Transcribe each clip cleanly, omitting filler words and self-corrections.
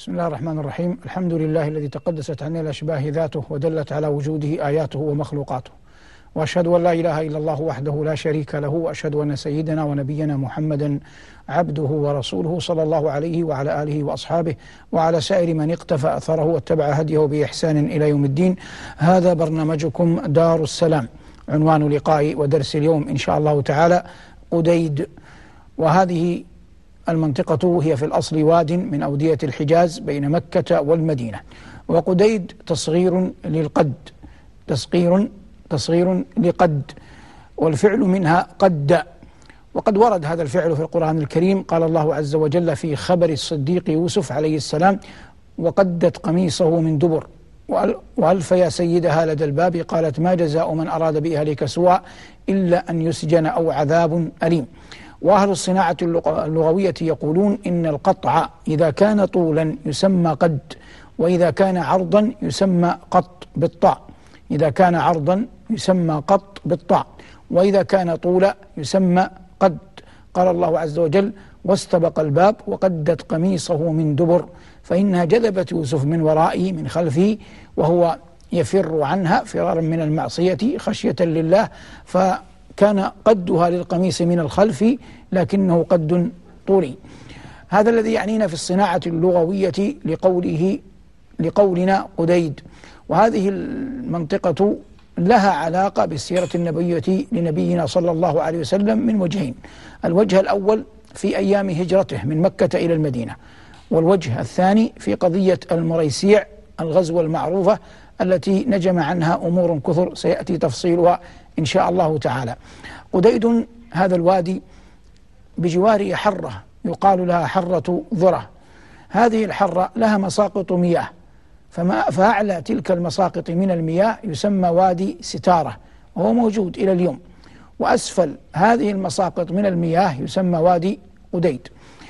بسم الله الرحمن الرحيم. الحمد لله الذي تقدست عن الأشباه ذاته ودلت على وجوده آياته ومخلوقاته، وأشهد أن لا إله إلا الله وحده لا شريك له، وأشهد أن سيدنا ونبينا محمدا عبده ورسوله صلى الله عليه وعلى آله وأصحابه وعلى سائر من اقتفى أثره واتبع هديه بإحسان إلى يوم الدين. هذا برنامجكم دار السلام. عنوان لقاء ودرس اليوم إن شاء الله تعالى قديد، وهذه المنطقة هي في الأصل واد من أودية الحجاز بين مكة والمدينة، وقديد تصغير للقد، تصغير لقد، والفعل منها قد. وقد ورد هذا الفعل في القرآن الكريم. قال الله عز وجل في خبر الصديق يوسف عليه السلام: وقدت قميصه من دبر وألف يا سيدها لدى الباب قالت ما جزاء من أراد بأهلك سوءا إلا أن يسجن أو عذاب أليم. وأهل الصناعة اللغوية يقولون إن القطع إذا كان طولا يسمى قد، وإذا كان عرضا يسمى قط بالطاء، إذا كان عرضا يسمى قط بالطاء، وإذا كان طولا يسمى قد. قال الله عز وجل: واستبق الباب وقدت قميصه من دبر، فإنها جذبت يوسف من ورائه من خلفه وهو يفر عنها فرارا من المعصية خشية لله، فكان قدها للقميص من الخلف لكنه قد طولي. هذا الذي يعنينا في الصناعة اللغوية لقولنا قديد. وهذه المنطقة لها علاقة بالسيرة النبوية لنبينا صلى الله عليه وسلم من وجهين: الوجه الأول في أيام هجرته من مكة إلى المدينة، والوجه الثاني في قضية المريسيع، الغزوة المعروفة التي نجم عنها أمور كثر سيأتي تفصيلها إن شاء الله تعالى. قديد هذا الوادي بجواره حرة يقال لها حرة ذرة. هذه الحرة لها مساقط مياه، فأعلى تلك المساقط من المياه يسمى وادي ستارة، وهو موجود إلى اليوم، وأسفل هذه المساقط من المياه يسمى وادي قديد.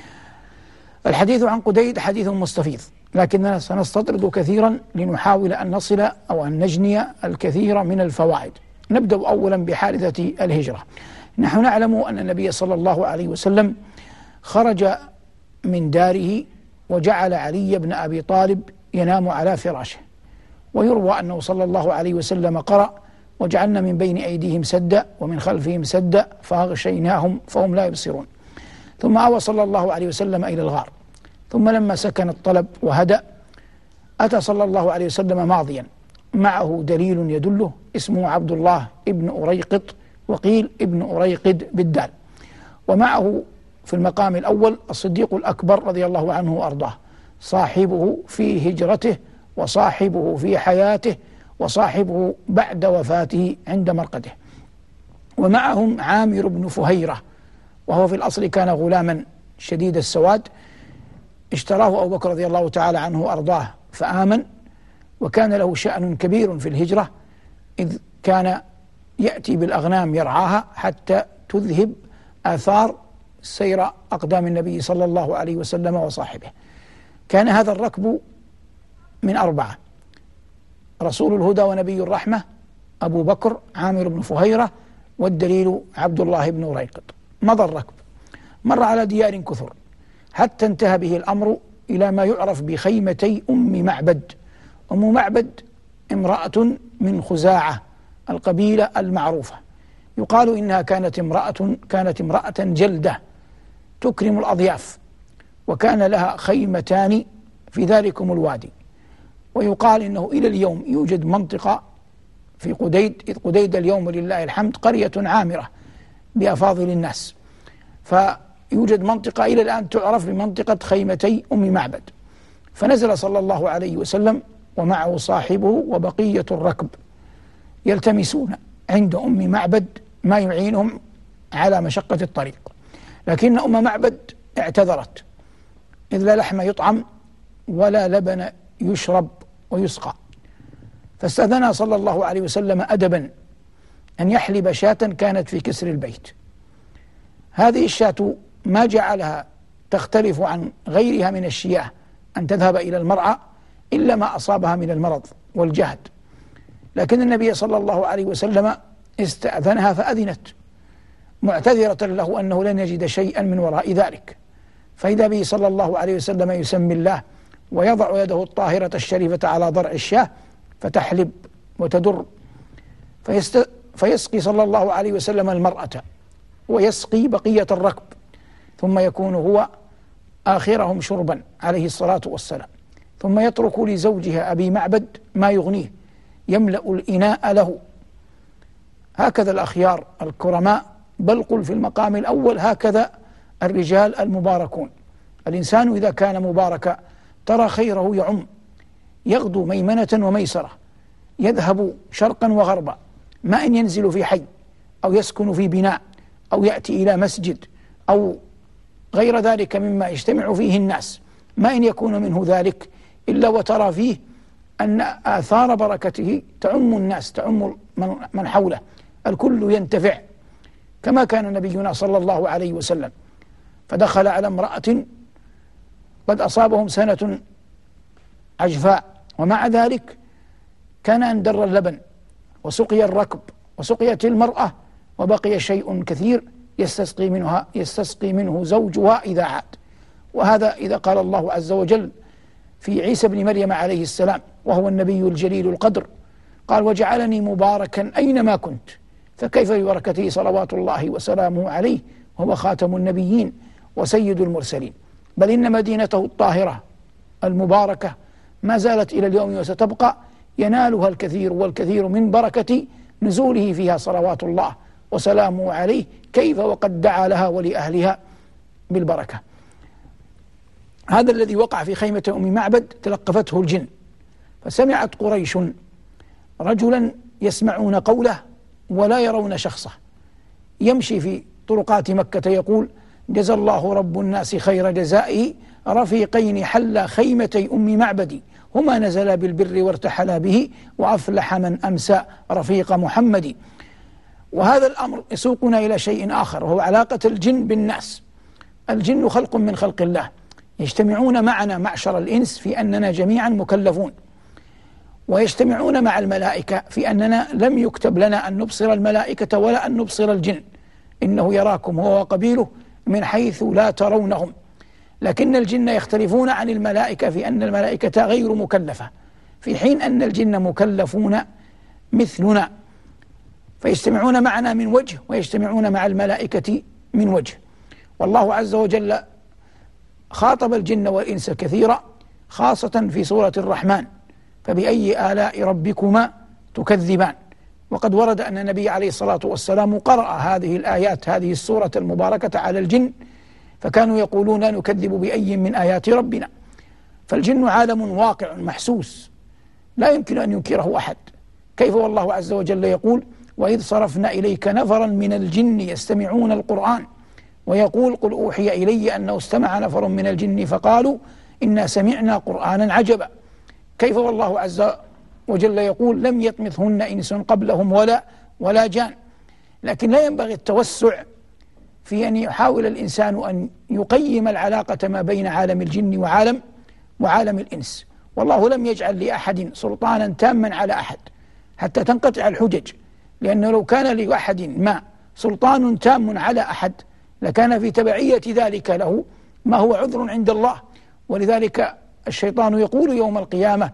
الحديث عن قديد حديث مستفيض، لكننا سنستطرد كثيرا لنحاول أن نصل أو أن نجني الكثير من الفوائد. نبدأ أولا بحادثة الهجرة. نحن نعلم أن النبي صلى الله عليه وسلم خرج من داره وجعل علي بن أبي طالب ينام على فراشه، ويروى أنه صلى الله عليه وسلم قرأ: وجعلنا من بين أيديهم سدا ومن خلفهم سدا فأغشيناهم فهم لا يبصرون. ثم آوى صلى الله عليه وسلم إلى الغار، ثم لما سكن الطلب وهدأ أتى صلى الله عليه وسلم ماضيا معه دليل يدله اسمه عبد الله ابن أريقط، وقيل ابن أريقد بالدال، ومعه في المقام الأول الصديق الأكبر رضي الله عنه وأرضاه، صاحبه في هجرته وصاحبه في حياته وصاحبه بعد وفاته عند مرقده. ومعهم عامر بن فهيرة، وهو في الأصل كان غلاما شديد السواد، اشتراه أبو بكر رضي الله تعالى عنه وأرضاه فآمن، وكان له شأن كبير في الهجرة، إذ كان يأتي بالأغنام يرعاها حتى تذهب آثار سير أقدام النبي صلى الله عليه وسلم وصاحبه. كان هذا الركب من 4: رسول الهدى ونبي الرحمة أبو بكر، عامر بن فهيرة، والدليل عبد الله بن أريقط. مضى الركب، مر على ديار كثر، حتى انتهى به الأمر إلى ما يعرف بخيمتي أم معبد. أم معبد امرأة من خزاعة، القبيلة المعروفة، يقال إنها كانت امرأة جلدة تكرم الأضياف، وكان لها خيمتان في ذلكم الوادي. ويقال إنه إلى اليوم يوجد منطقة في قديد، إذ قديد اليوم ولله الحمد قرية عامرة بأفاضل الناس، فيوجد منطقة إلى الآن تعرف بمنطقة خيمتي أم معبد. فنزل صلى الله عليه وسلم ومعه صاحبه وبقية الركب يلتمسون عند أم معبد ما يعينهم على مشقة الطريق، لكن أم معبد اعتذرت، إذ لا لحم يطعم ولا لبن يشرب ويسقى. فاستأذنها صلى الله عليه وسلم أدبا أن يحلب شاة كانت في كسر البيت. هذه الشاة ما جعلها تختلف عن غيرها من الشياه أن تذهب إلى المرعى إلا ما أصابها من المرض والجهد، لكن النبي صلى الله عليه وسلم استأذنها فأذنت، معتذرة له أنه لن يجد شيئا من وراء ذلك. فإذا به صلى الله عليه وسلم يسمي الله ويضع يده الطاهرة الشريفة على ضرع الشاة فتحلب وتدر، فيسقي صلى الله عليه وسلم المرأة ويسقي بقية الركب، ثم يكون هو آخرهم شربا عليه الصلاة والسلام، ثم يترك لزوجها أبي معبد ما يغنيه يملأ الإناء له. هكذا الأخيار الكرماء، بل قل في المقام الأول هكذا الرجال المباركون. الإنسان إذا كان مباركا ترى خيره يعم، يغدو ميمنة وميسرة، يذهب شرقا وغربا، ما إن ينزل في حي أو يسكن في بناء أو يأتي إلى مسجد أو غير ذلك مما يجتمع فيه الناس، ما إن يكون منه ذلك إلا وترى فيه أن آثار بركته تعم الناس، تعم من حوله، الكل ينتفع، كما كان نبينا صلى الله عليه وسلم. فدخل على امرأة قد أصابهم سنة عجفاء، ومع ذلك كان أن در اللبن وسقي الركب وسقيت المرأة، وبقي شيء كثير يستسقي منه زوجها إذا عاد. وهذا إذا قال الله عز وجل في عيسى بن مريم عليه السلام وهو النبي الجليل القدر، قال وجعلني مباركا أينما كنت، فكيف ببركته صلوات الله وسلامه عليه وهو خاتم النبيين وسيد المرسلين. بل إن مدينته الطاهرة المباركة ما زالت إلى اليوم وستبقى ينالها الكثير والكثير من بركة نزوله فيها صلوات الله وسلامه عليه، كيف وقد دعا لها ولأهلها بالبركة. هذا الذي وقع في خيمة أم معبد تلقفته الجن، فسمعت قريش رجلا يسمعون قوله ولا يرون شخصه يمشي في طرقات مكة يقول جزى الله رب الناس خير جزائه رفيقين حلا خيمتي أم معبد هما نزلا بالبر وارتحلا به وأفلح من أمسى رفيق محمد. وهذا الأمر يسوقنا إلى شيء آخر، وهو علاقة الجن بالناس. الجن خلق من خلق الله، يجتمعون معنا معشر الإنس في أننا جميعا مكلفون، ويجتمعون مع الملائكة في أننا لم يكتب لنا أن نبصر الملائكة ولا أن نبصر الجن، إنه يراكم هو وقبيله من حيث لا ترونهم. لكن الجن يختلفون عن الملائكة في أن الملائكة غير مكلفة، في حين أن الجن مكلفون مثلنا، فيجتمعون معنا من وجه ويجتمعون مع الملائكة من وجه. والله عز وجل خاطب الجن والإنس كثيرا، خاصة في سورة الرحمن فبأي آلاء ربكما تكذبان. وقد ورد أن النبي عليه الصلاة والسلام قرأ هذه الآيات، هذه السورة المباركة على الجن، فكانوا يقولون لا نكذب بأي من آيات ربنا. فالجن عالم واقع محسوس لا يمكن أن ينكره أحد. كيف والله عز وجل يقول وإذ صرفنا إليك نفرا من الجن يستمعون القرآن ويقول قل أوحي إلي أنه استمع نفر من الجن فقالوا إنا سمعنا قرآنا عجبا. كيف والله عز وجل يقول لم يطمثهن إنس قبلهم ولا جان. لكن لا ينبغي التوسع في أن يحاول الإنسان أن يقيم العلاقة ما بين عالم الجن وعالم الإنس. والله لم يجعل لأحد سلطانا تاما على أحد حتى تنقطع الحجج، لأنه لو كان لأحد ما سلطان تام على أحد لكان في تبعية ذلك له ما هو عذر عند الله. ولذلك الشيطان يقول يوم القيامة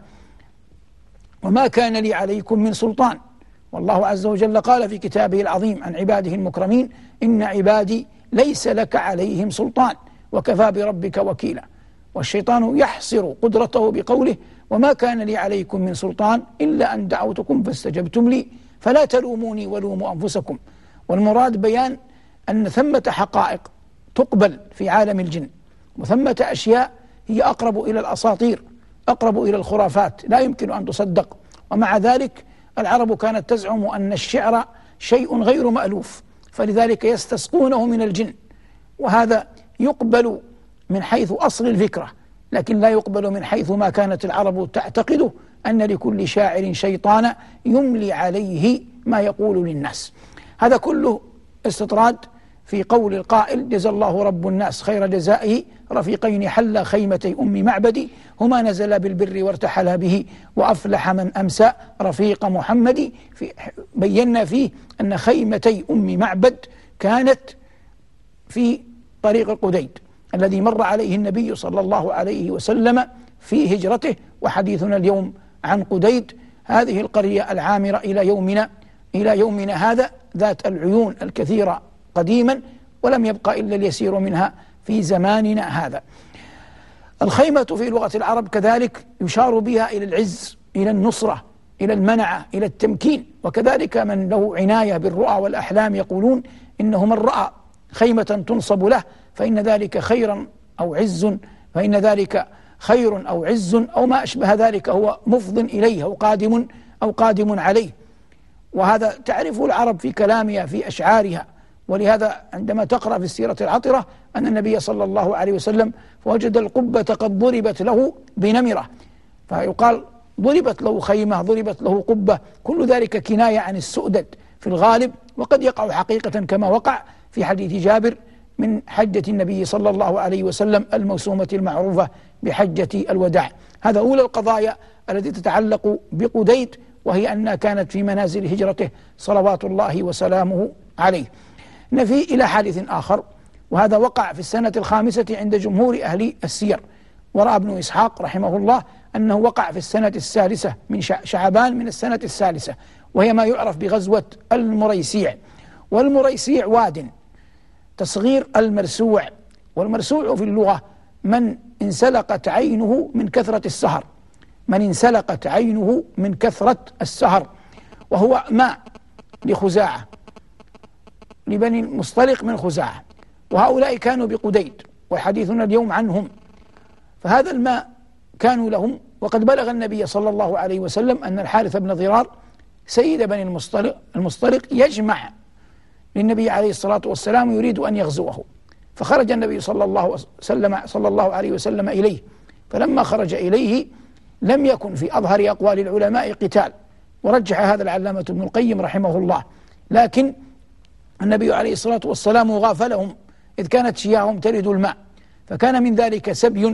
وما كان لي عليكم من سلطان. والله عز وجل قال في كتابه العظيم عن عباده المكرمين إن عبادي ليس لك عليهم سلطان وكفى بربك وكيلا. والشيطان يحصر قدرته بقوله وما كان لي عليكم من سلطان إلا أن دعوتكم فاستجبتم لي فلا تلوموني ولوموا أنفسكم. والمراد بيان أن ثمة حقائق تقبل في عالم الجن، وثمة أشياء هي أقرب إلى الأساطير، أقرب إلى الخرافات، لا يمكن أن تصدق. ومع ذلك العرب كانت تزعم أن الشعر شيء غير مألوف، فلذلك يستسقونه من الجن، وهذا يقبل من حيث أصل الفكرة، لكن لا يقبل من حيث ما كانت العرب تعتقده أن لكل شاعر شيطانا يملي عليه ما يقول للناس. هذا كله استطراد في قول القائل جزى الله رب الناس خير جزائه رفيقين حلا خيمتي أم معبد هما نزلا بالبر وارتحلا به وأفلح من أمسى رفيق محمد. بينا فيه أن خيمتي أم معبد كانت في طريق القديد، الذي مر عليه النبي صلى الله عليه وسلم في هجرته، وحديثنا اليوم عن قديد، هذه القرية العامرة إلى يومنا هذا، ذات العيون الكثيرة قديما، ولم يبقى إلا اليسير منها في زماننا هذا. الخيمة في لغة العرب كذلك يشار بها إلى العز، إلى النصرة، إلى المنعة، إلى التمكين. وكذلك من له عناية بالرؤى والأحلام يقولون إنه من رأى خيمة تنصب له فإن ذلك خير أو عز أو ما أشبه ذلك، هو مفض إليه أو قادم عليه. وهذا تعرف العرب في كلامها في أشعارها. ولهذا عندما تقرأ في السيرة العطرة أن النبي صلى الله عليه وسلم وجد القبة قد ضربت له بنمرة، فيقال ضربت له خيمة، ضربت له قبة، كل ذلك كناية عن السؤدد في الغالب، وقد يقع حقيقة كما وقع في حديث جابر من حجة النبي صلى الله عليه وسلم الموسومة المعروفة بحجة الوداع. هذا أولى القضايا التي تتعلق بقديد، وهي أنها كانت في منازل هجرته صلوات الله وسلامه عليه. نفي إلى حادث آخر، وهذا وقع في السنة الخامسة عند جمهور أهل السير، ورأى ابن إسحاق رحمه الله أنه وقع في السنة السادسة من شعبان من السنة الثالثة، وهي ما يعرف بغزوة المريسيع. والمريسيع واد تصغير المرسوع، والمرسوع في اللغة من انسلقت عينه من كثرة السهر، وهو ماء لخزاعة، لبني المصطلق من خزاعة، وهؤلاء كانوا بقديد وحديثنا اليوم عنهم. فهذا الماء كانوا لهم، وقد بلغ النبي صلى الله عليه وسلم أن الحارث بن ضرار سيد بني المصطلق يجمع للنبي عليه الصلاة والسلام يريد أن يغزوه، فخرج النبي صلى الله عليه وسلم إليه، فلما خرج إليه لم يكن في أظهر أقوال العلماء قتال، ورجح هذا العلامة ابن القيم رحمه الله، لكن النبي عليه الصلاة والسلام غافلهم إذ كانت شياههم ترد الماء، فكان من ذلك سبي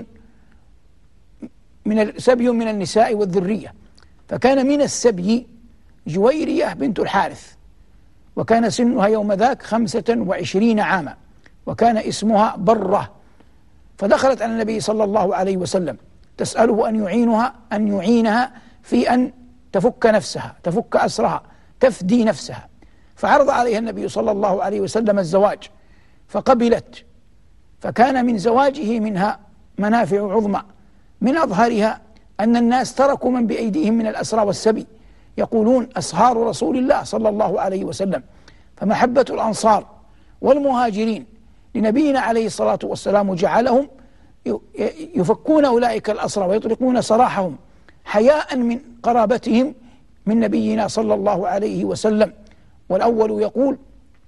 من النساء والذرية. فكان من السبي جويرية بنت الحارث، وكان سنها يوم ذاك 25 عاما، وكان اسمها برة. فدخلت على النبي صلى الله عليه وسلم تسأله أن يعينها في أن تفك نفسها، تفك أسرها، تفدي نفسها. فعرض عليها النبي صلى الله عليه وسلم الزواج فقبلت، فكان من زواجه منها منافع عظمى، من أظهرها أن الناس تركوا من بأيديهم من الأسرى والسبي، يقولون أصهار رسول الله صلى الله عليه وسلم. فمحبة الأنصار والمهاجرين لنبينا عليه الصلاة والسلام جعلهم يفكون أولئك الأسرى ويطلقون سراحهم حياء من قرابتهم من نبينا صلى الله عليه وسلم. والأول يقول: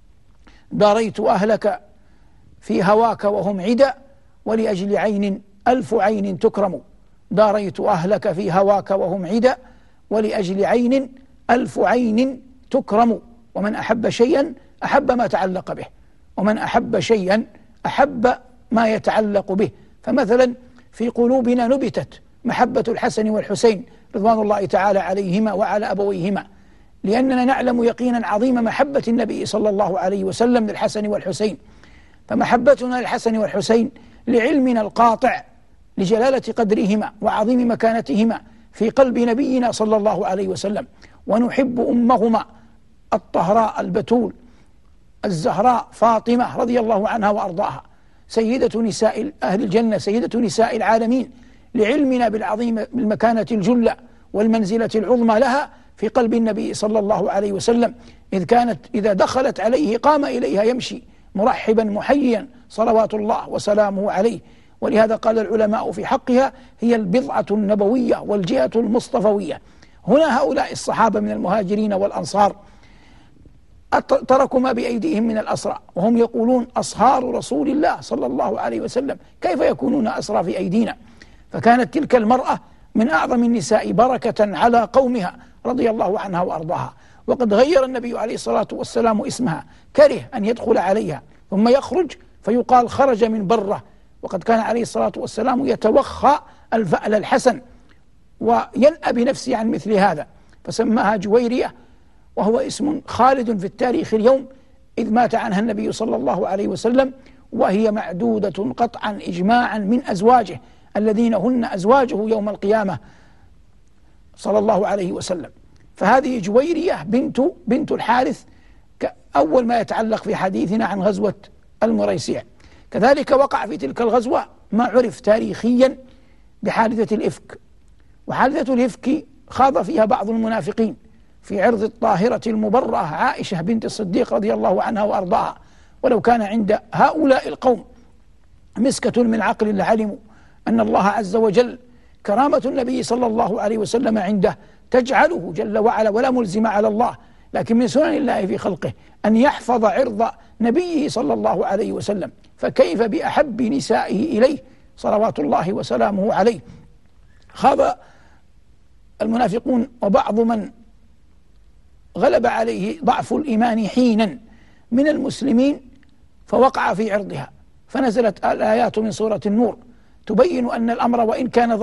داريت أهلك في هواك وهم عدا، ولأجل عين 1000 عين تكرم. داريت أهلك في هواك وهم عدا، ولأجل عين 1000 عين تكرم. ومن أحب شيئا أحب ما تعلق به، ومن أحب شيئا أحب ما يتعلق به. فمثلا في قلوبنا نبتت محبة الحسن والحسين رضوان الله تعالى عليهما وعلى أبويهما، لأننا نعلم يقينا عظيم محبة النبي صلى الله عليه وسلم للحسن والحسين. فمحبتنا للحسن والحسين لعلمنا القاطع لجلالة قدرهما وعظيم مكانتهما في قلب نبينا صلى الله عليه وسلم. ونحب أمهما الطهراء البتول الزهراء فاطمة رضي الله عنها وأرضاها، سيدة نساء أهل الجنة، سيدة نساء العالمين، لعلمنا بالمكانة الجلة والمنزلة العظمى لها في قلب النبي صلى الله عليه وسلم، إذ كانت إذا دخلت عليه قام إليها يمشي مرحبا محييا صلوات الله وسلامه عليه. ولهذا قال العلماء في حقها: هي البضعة النبوية والجهة المصطفوية. هنا هؤلاء الصحابة من المهاجرين والأنصار تركوا ما بأيديهم من الأسرى، وهم يقولون أصهار رسول الله صلى الله عليه وسلم، كيف يكونون أسرى في أيدينا؟ فكانت تلك المرأة من أعظم النساء بركة على قومها رضي الله عنها وأرضاها. وقد غير النبي عليه الصلاة والسلام اسمها، كره أن يدخل عليها ثم يخرج فيقال خرج من برة، وقد كان عليه الصلاة والسلام يتوخى الفأل الحسن وينأى بنفسه عن مثل هذا، فسماها جويرية، وهو اسم خالد في التاريخ اليوم، إذ مات عنها النبي صلى الله عليه وسلم وهي معدودة قطعا إجماعا من أزواجه الذين هن أزواجه يوم القيامة صلى الله عليه وسلم. فهذه جويرية بنت الحارث أول ما يتعلق في حديثنا عن غزوة المريسيع. كذلك وقع في تلك الغزوة ما عرف تاريخيا بحادثة الإفك، وحادثة الإفك خاض فيها بعض المنافقين في عرض الطاهرة المبرأة عائشة بنت الصديق رضي الله عنها وأرضاها، ولو كان عند هؤلاء القوم مسكة من عقل لعلموا أن الله عز وجل كرامة النبي صلى الله عليه وسلم عنده تجعله جل وعلا ولا ملزم على الله، لكن من سنن الله في خلقه أن يحفظ عرض نبيه صلى الله عليه وسلم، فكيف بأحب نسائه إليه صلوات الله وسلامه عليه. خاض المنافقون وبعض من غلب عليه ضعف الإيمان حينا من المسلمين فوقع في عرضها، فنزلت الآيات من سورة النور تبين أن الأمر وإن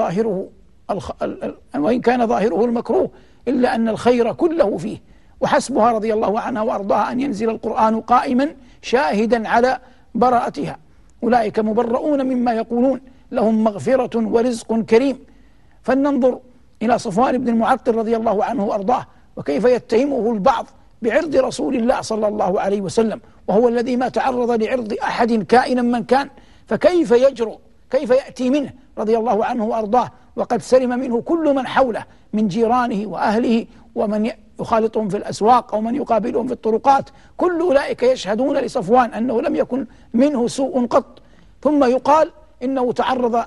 كان ظاهره المكروه إلا أن الخير كله فيه، وحسبها رضي الله عنها وأرضاها أن ينزل القرآن قائما شاهدا على براءتها. أولئك مبرؤون مما يقولون لهم مغفرة ورزق كريم. فلننظر إلى صفوان بن المعطل رضي الله عنه وأرضاه وكيف يتهمه البعض بعرض رسول الله صلى الله عليه وسلم، وهو الذي ما تعرض لعرض أحد كائنا من كان، فكيف يجرؤ، كيف يأتي منه رضي الله عنه وأرضاه وقد سلم منه كل من حوله من جيرانه وأهله ومن يخالطهم في الأسواق أو من يقابلهم في الطرقات، كل أولئك يشهدون لصفوان أنه لم يكن منه سوء قط، ثم يقال إنه تعرض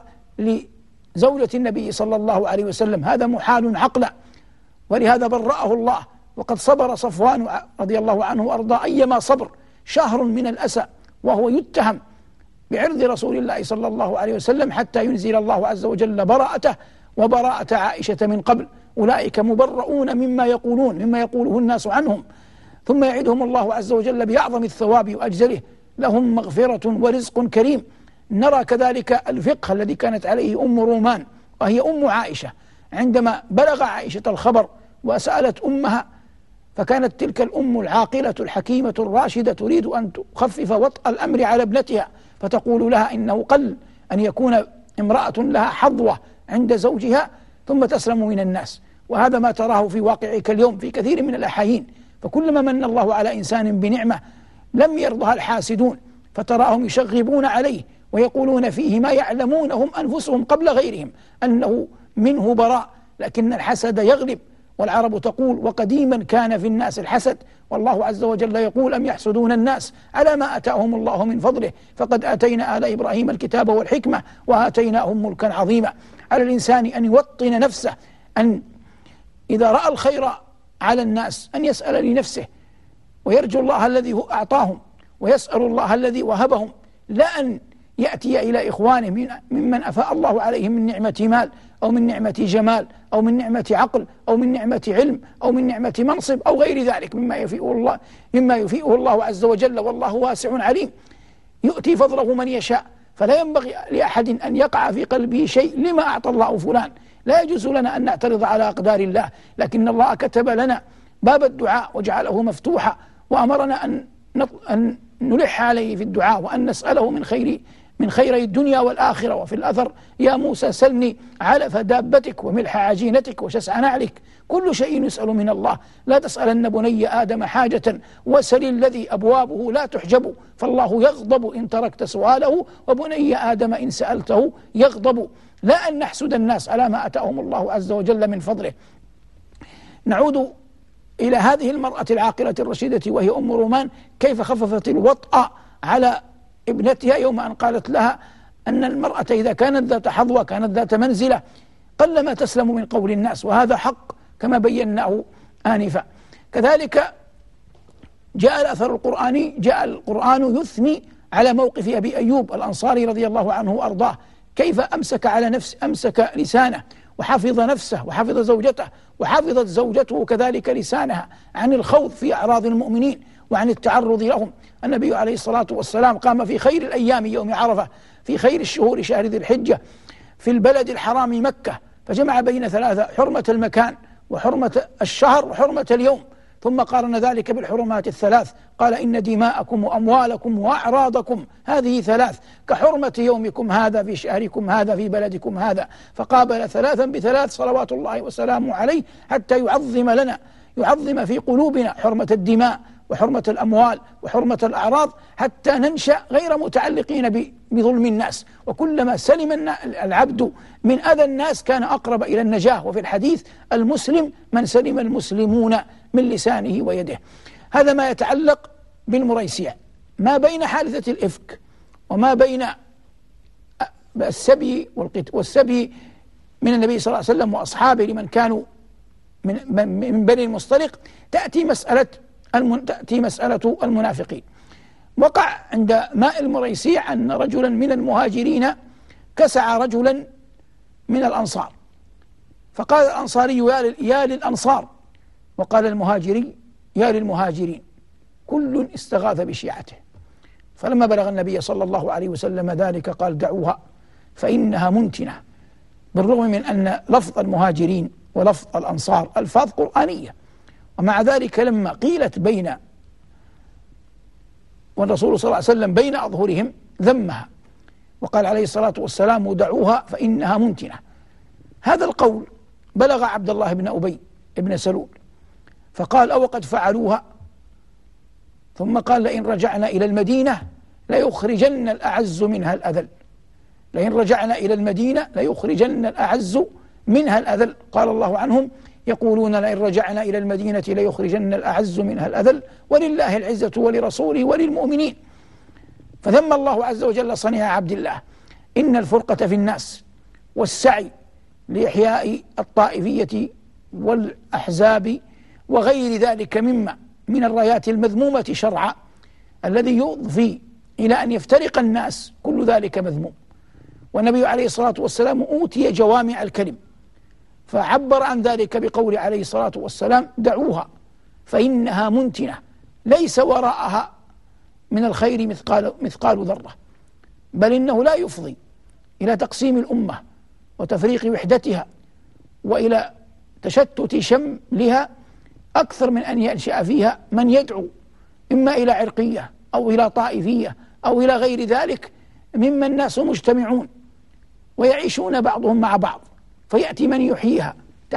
لزوجة النبي صلى الله عليه وسلم، هذا محال عقلا، ولهذا برأه الله. وقد صبر صفوان رضي الله عنه وأرضاه أيما صبر شهر من الأسى وهو يتهم بعرض رسول الله صلى الله عليه وسلم حتى ينزل الله عز وجل براءته وبراءة عائشة من قبل. أولئك مبرؤون مما يقوله الناس عنهم، ثم يعدهم الله عز وجل بأعظم الثواب وأجزله، لهم مغفرة ورزق كريم. نرى كذلك الفقه الذي كانت عليه أم رومان وهي أم عائشة، عندما بلغ عائشة الخبر وسألت أمها، فكانت تلك الأم العاقلة الحكيمة الراشدة تريد أن تخفف وطأ الأمر على ابنتها، فتقول لها إنه قل أن يكون امرأة لها حظوة عند زوجها ثم تسلم من الناس، وهذا ما تراه في واقعك اليوم في كثير من الأحايين. فكلما من الله على إنسان بنعمة لم يرضها الحاسدون، فتراهم يشغبون عليه ويقولون فيه ما يعلمونهم أنفسهم قبل غيرهم أنه منه براء، لكن الحسد يغلب. والعرب تقول وقديما كان في الناس الحسد، والله عز وجل يقول أم يحسدون الناس على ما آتاهم الله من فضله فقد آتينا آل إبراهيم الكتاب والحكمة وآتيناهم ملكا عظيما. على الإنسان أن يوطن نفسه، أن إذا رأى الخير على الناس أن يسأل لنفسه ويرجو الله الذي هو أعطاهم ويسأل الله الذي وهبهم، لا أن يأتي إلى إخوانه ممن أفاء الله عليهم من نعمة مال أو من نعمة جمال أو من نعمة عقل أو من نعمة علم أو من نعمة منصب أو غير ذلك مما يفيئه الله عز وجل، والله واسع عليم يؤتي فضله من يشاء. فلا ينبغي لأحد أن يقع في قلبه شيء لما أعطى الله فلان، لا يجوز لنا أن نعترض على أقدار الله، لكن الله كتب لنا باب الدعاء وجعله مفتوحا، وأمرنا أن نلح عليه في الدعاء وأن نسأله من خيري الدنيا والآخرة. وفي الأثر يا موسى سلني علف دابتك وملح عجينتك وشسع نعلك، كل شيء يسأل من الله. لا تسألن بني آدم حاجة وسل الذي أبوابه لا تحجب، فالله يغضب إن تركت سؤاله وبني آدم إن سألته يغضب. لا أن نحسد الناس على ما أتاهم الله عز وجل من فضله. نعود إلى هذه المرأة العاقلة الرشيدة وهي أم رومان، كيف خففت الوطأ على ابنتها يوم أن قالت لها أن المرأة إذا كانت ذات حظوة كانت ذات منزلة قلما تسلم من قول الناس، وهذا حق كما بيناه آنفا. كذلك جاء الأثر القرآني، جاء القرآن يثني على موقف أبي أيوب الأنصاري رضي الله عنه وأرضاه، كيف أمسك لسانه وحفظ نفسه وحفظ زوجته وحفظت زوجته كذلك لسانها عن الخوض في أعراض المؤمنين وعن التعرض لهم. النبي عليه الصلاة والسلام قام في خير الأيام يوم عرفة، في خير الشهور شهر ذي الحجة، في البلد الحرام مكة، فجمع بين ثلاثة: حرمة المكان وحرمة الشهر وحرمة اليوم، ثم قارن ذلك بالحرمات الثلاث، قال إن دماءكم وأموالكم وأعراضكم هذه ثلاث كحرمة يومكم هذا في شهركم هذا في بلدكم هذا، فقابل ثلاثا بثلاث صلوات الله وسلامه عليه حتى يعظم في قلوبنا حرمة الدماء وحرمة الأموال وحرمة الأعراض، حتى ننشأ غير متعلقين بظلم الناس. وكلما سلم العبد من أذى الناس كان أقرب إلى النجاة. وفي الحديث المسلم من سلم المسلمون من لسانه ويده. هذا ما يتعلق بالمريسيع. ما بين حادثة الإفك وما بين السبي والسبي من النبي صلى الله عليه وسلم وأصحابه لمن كانوا من بني المصطلق تأتي مسألة المنافقين. وقع عند ماء المريسيع أن رجلا من المهاجرين كسع رجلا من الأنصار، فقال الأنصاري يا للأنصار، وقال المهاجري يا للمهاجرين، كل استغاث بشيعته. فلما بلغ النبي صلى الله عليه وسلم ذلك قال دعوها فإنها منتنة، بالرغم من أن لفظ المهاجرين ولفظ الأنصار ألفاظ قرآنية، ومع ذلك لما قيلت بين والرسول صلى الله عليه وسلم بين أظهرهم ذمها، وقال عليه الصلاة والسلام دعوها فإنها منتنة. هذا القول بلغ عبد الله بن أبي بن سلول فقال أو قد فعلوها، ثم قال لئن رجعنا إلى المدينة ليخرجن الأعز منها الأذل، لئن رجعنا إلى المدينة ليخرجن الأعز منها الأذل. قال الله عنهم يقولون لئن رجعنا إلى المدينة ليخرجن الأعز منها الأذل ولله العزة ولرسوله وللمؤمنين. فذم الله عز وجل صنيع عبد الله. إن الفرقة في الناس والسعي لإحياء الطائفية والأحزاب وغير ذلك مما من الرايات المذمومة شرعا الذي يضفي إلى أن يفترق الناس، كل ذلك مذموم. والنبي عليه الصلاة والسلام أوتي جوامع الكلم، فعبر عن ذلك بقول عليه الصلاة والسلام دعوها فإنها منتنة ليس وراءها من الخير مثقال ذرة، بل إنه لا يفضي إلى تقسيم الأمة وتفريق وحدتها وإلى تشتت شملها أكثر من أن ينشأ فيها من يدعو إما إلى عرقية أو إلى طائفية أو إلى غير ذلك مما الناس مجتمعون ويعيشون بعضهم مع بعض، فيأتي من يحييها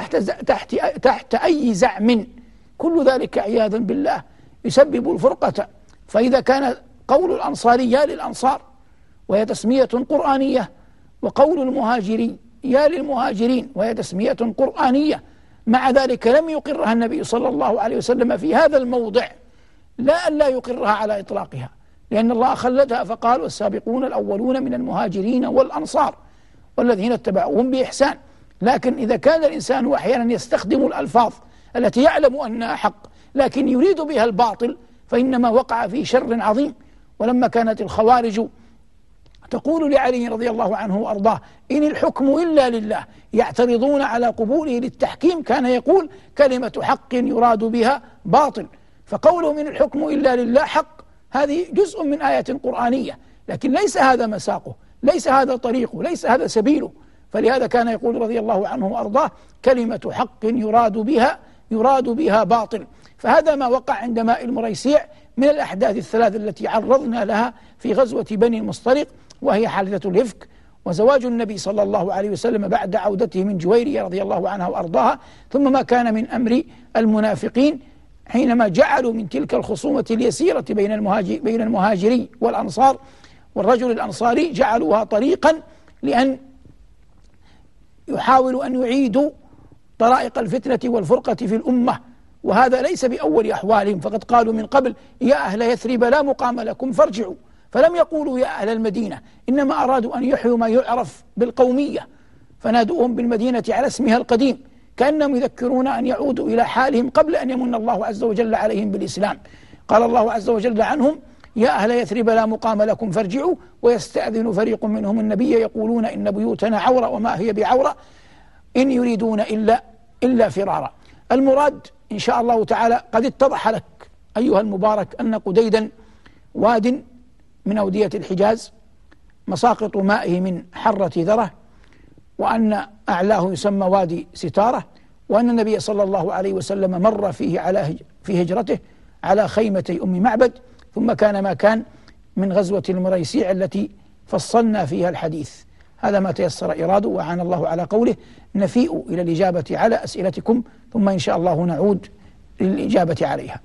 تحت أي زعم، كل ذلك عياذا بالله يسبب الفرقة. فإذا كان قول الأنصاري يا للأنصار وهي تسمية قرآنية، وقول المهاجري يا للمهاجرين وهي تسمية قرآنية، مع ذلك لم يقرها النبي صلى الله عليه وسلم في هذا الموضع، لا أن لا يقرها على إطلاقها، لأن الله خلدها فقال والسابقون الأولون من المهاجرين والأنصار والذين اتبعوهم بإحسان. لكن إذا كان الإنسان أحيانا يستخدم الألفاظ التي يعلم أنها حق لكن يريد بها الباطل فإنما وقع في شر عظيم. ولما كانت الخوارج تقول لعلي رضي الله عنه وأرضاه إن الحكم إلا لله يعترضون على قبوله للتحكيم، كان يقول كلمة حق يراد بها باطل. فقوله من الحكم إلا لله حق، هذه جزء من آية قرآنية، لكن ليس هذا مساقه، ليس هذا طريقه، ليس هذا سبيله. فلهذا كان يقول رضي الله عنه وأرضاه كلمة حق يراد بها باطل. فهذا ما وقع عند ماء المريسيع من الأحداث الثلاث التي عرضنا لها في غزوة بني المصطلق، وهي حادثة الإفك وزواج النبي صلى الله عليه وسلم بعد عودته من جويرية رضي الله عنها وأرضاها، ثم ما كان من أمر المنافقين حينما جعلوا من تلك الخصومة اليسيرة بين المهاجري والأنصار والرجل الأنصاري جعلوها طريقا لأن يحاولوا أن يعيدوا طرائق الفتنة والفرقة في الأمة. وهذا ليس بأول أحوالهم، فقد قالوا من قبل يا أهل يثرب لا مقام لكم فارجعوا، فلم يقولوا يا أهل المدينة، إنما أرادوا أن يحيوا ما يعرف بالقومية فنادوهم بالمدينة على اسمها القديم، كأنهم يذكرون أن يعودوا إلى حالهم قبل أن يمن الله عز وجل عليهم بالإسلام. قال الله عز وجل عنهم يا أهل يثرب لا مقام لكم فارجعوا ويستأذن فريق منهم النبي يقولون إن بيوتنا عورة وما هي بعورة إن يريدون إلا فرارا. المراد إن شاء الله تعالى قد اتضح لك أيها المبارك أن قديدا واد من أودية الحجاز مساقط مائه من حرة ذرة، وأن أعلاه يسمى وادي ستارة، وأن النبي صلى الله عليه وسلم مر فيه على في هجرته على خيمتي أم معبد، ثم كان ما كان من غزوة المريسيع التي فصلنا فيها الحديث. هذا ما تيسر إراده، وعان الله على قوله. نفيء إلى الإجابة على أسئلتكم، ثم إن شاء الله نعود للإجابة عليها.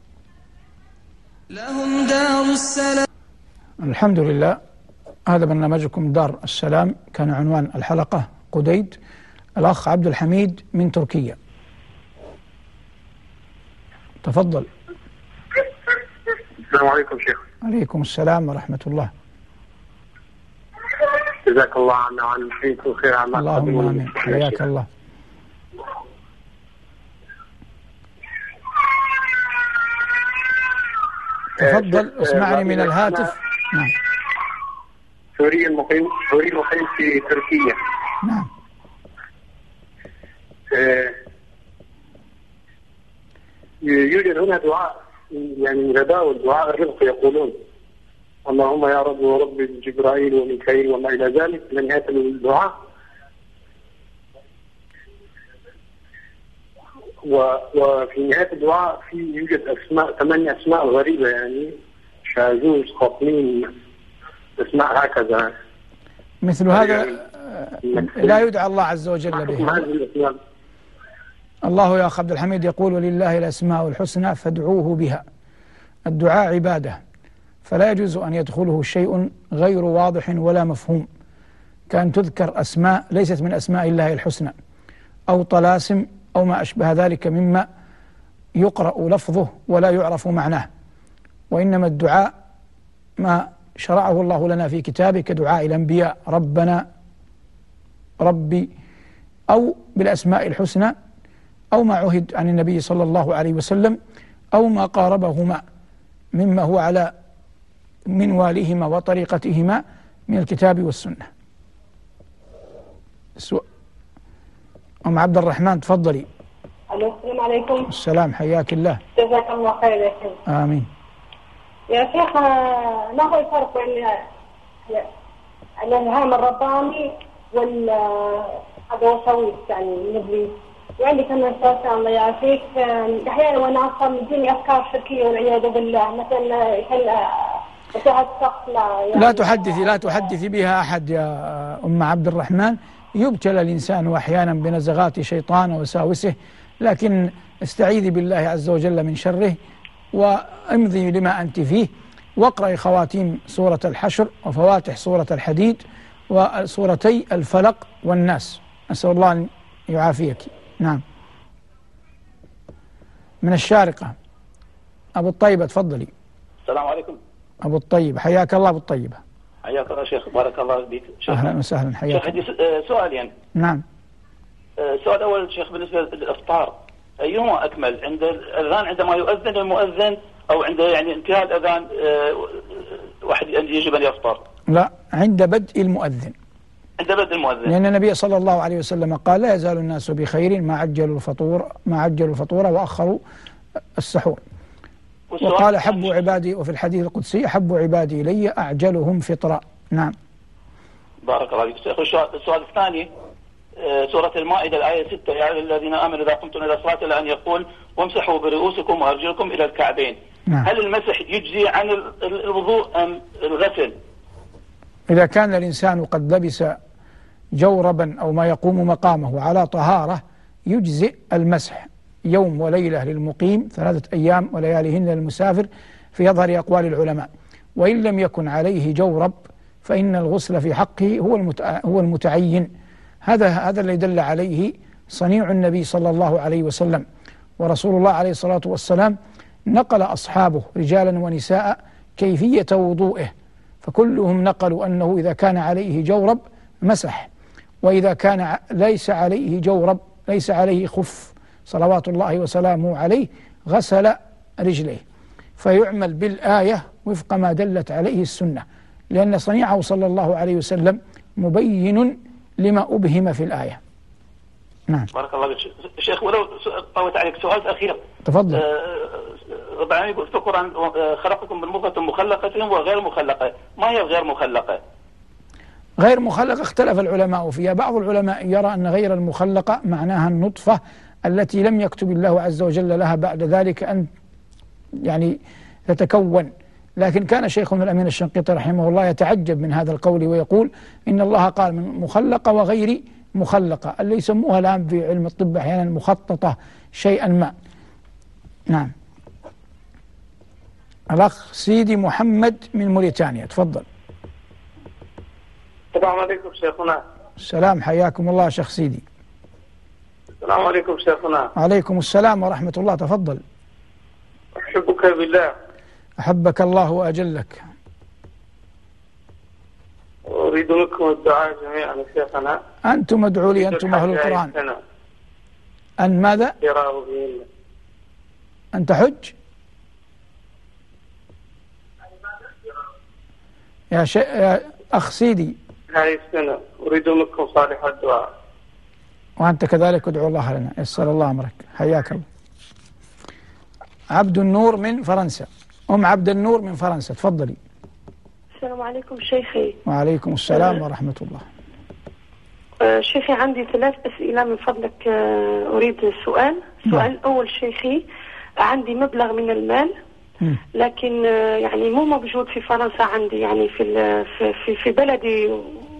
لهم دار السلام. الحمد لله، هذا برنامجكم دار السلام. كان عنوان الحلقة قديد. الأخ عبد الحميد من تركيا، تفضل. السلام عليكم شيخ. عليكم السلام ورحمة الله. جزاك الله عنا وعن المسلمين كل خير. اللهم آمين، حياك الله. تفضل، اسمعني من الهاتف. نعم. سوري مقيم في تركيا. نعم. يوجد هنا دعاء يعني غداء والدعاء الرزق، يقولون اللهم يا رب ورب جبرائيل وميكائيل وما إلى ذلك لنهاية الدعاء. وفي نهاية الدعاء يوجد أسماء 8 أسماء غريبة، يعني شاذوذ خطمين أسماء هكذا. مثل هذا لا يدعى الله عز وجل به. الله يا أخ عبد الحميد يقول ولله الأسماء الحسنى فادعوه بها. الدعاء عبادة، فلا يجوز أن يدخله شيء غير واضح ولا مفهوم، كان تذكر أسماء ليست من أسماء الله الحسنى أو طلاسم أو ما أشبه ذلك مما يقرأ لفظه ولا يعرف معناه. وإنما الدعاء ما شرعه الله لنا في كتابه كدعاء الأنبياء، ربنا ربي، أو بالأسماء الحسنى، أو ما عهد عن النبي صلى الله عليه وسلم، أو ما قاربهما مما هو على منوالهما وطريقتهما من الكتاب والسنة. أم عبد الرحمن تفضلي. السلام عليكم. السلام، حياك الله. جزاك الله خير يا شيخ. آمين. يا شيخ، ما هو الفرق بين الإلهام الرباني والوساوس يعني الإبليس؟ وعندي كمان سؤال الله يعافيك، أحيانا وأنا أصلا تجيني أفكار شركية والعياذ بالله، مثلا لا تحدثي بها أحد يا أم عبد الرحمن. يبتلى الإنسان أحيانا بنزغات شيطان ووساوسه، لكن استعيذي بالله عز وجل من شره وامضي لما أنت فيه، واقرأي خواتيم سورة الحشر وفواتح سورة الحديد وسورتي الفلق والناس. أسأل الله أن يعافيك. نعم. من الشارقة أبو الطيبة تفضلي. السلام عليكم. أبو الطيب، حياك الله أبو الطيبة. حياك الله شيخ، بارك الله بك. أهلا وسهلا، حياك. شيخ عندي سؤالين. نعم. السؤال الأول شيخ، بالنسبة للإفطار أيهما أكمل، عند الأذان عندما يؤذن المؤذن أو عند يعني انتهاء الأذان واحد يجب أن يفطر؟ لا، عند بدء المؤذن. عند بدء المؤذن، لأن النبي صلى الله عليه وسلم قال لا يزال الناس بخير ما عجلوا الفطور وأخروا السحور. وقال حبوا عبادي، وفي الحديث القدسي حبوا عبادي إلي أعجلهم فطرا. نعم. بارك الله فيك. السؤال الثاني، سورة المائدة الآية 6، يا أيها الذين آمنوا إذا قمتم إلى الصلاة إلى أن يقول وامسحوا برؤوسكم وأرجلكم إلى الكعبين. نعم. هل المسح يجزي عن الوضوء أم الغسل؟ إذا كان الإنسان قد لبس جوربا أو ما يقوم مقامه على طهارة يجزئ المسح يوم وليلة للمقيم، 3 أيام ولياليهن للمسافر، في أظهر أقوال العلماء. وإن لم يكن عليه جورب فإن الغسل في حقه هو المتعين. هذا اللي دل عليه صنيع النبي صلى الله عليه وسلم. ورسول الله عليه الصلاة والسلام نقل أصحابه رجالا ونساء كيفية وضوئه، فكلهم نقلوا أنه إذا كان عليه جورب مسح، وإذا كان ليس عليه جورب ليس عليه خف صلوات الله وسلامه عليه غسل رجليه. فيعمل بالآية وفق ما دلت عليه السنة، لأن صنيعه صلى الله عليه وسلم مبين لما أبهم في الآية. نعم. بارك الله فيك شيخ. ولو طويت عليك سؤال أخير. تفضل. ربنا يقول في القرآن خلقكم من مضغة مخلقة وغير مخلقة. ما هي الغير مخلقة؟ غير مخلقة اختلف العلماء فيها. بعض العلماء يرى أن غير المخلقة معناها النطفة التي لم يكتب الله عز وجل لها بعد ذلك أن يعني تتكون. لكن كان شيخنا الأمين الشنقيطي رحمه الله يتعجب من هذا القول ويقول إن الله قال من مخلقة وغير مخلقة، اللي يسموها الآن في علم الطب أحيانا مخططة شيئا ما. نعم. الأخ سيدي محمد من موريتانيا، تفضل. السلام عليكم شيخنا. السلام، حياكم الله شيخ سيدي. السلام عليكم شيخنا. عليكم السلام ورحمة الله، تفضل. أحبك بالله. أحبك الله وأجلك. أريد منكم الدعاء جميعا شيخنا. أنتم ادعوا لي، أنتم أهل القرآن. أن ماذا؟ أن تحج؟ يا أخ سيدي، هاي السنة أريد منكم صالح الدعاء. وأنت كذلك ادعو الله لنا، يسر الله أمرك. حياك الله. عبد النور من فرنسا، عبد النور من فرنسا، تفضلي. السلام عليكم شيخي. وعليكم السلام ورحمة الله. شيخي عندي 3 أسئلة من فضلك. أريد سؤال الأول شيخي، عندي مبلغ من المال لكن يعني مو موجود في فرنسا، عندي يعني في بلدي،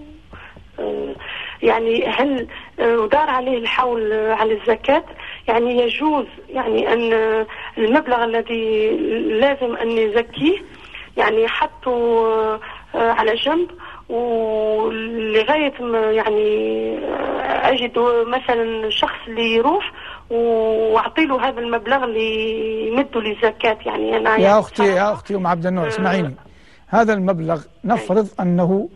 يعني هل دار عليه الحول على الزكاة؟ يعني يجوز يعني أن المبلغ الذي لازم أن نزكيه يعني حطه على جنب، ولغاية ما يعني أجد مثلا شخص اللي يروح واعطي له هذا المبلغ اللي يمده للزكاة. يعني أنا يا أختي أم عبد النور، اسمعيني. هذا المبلغ نفرض أنه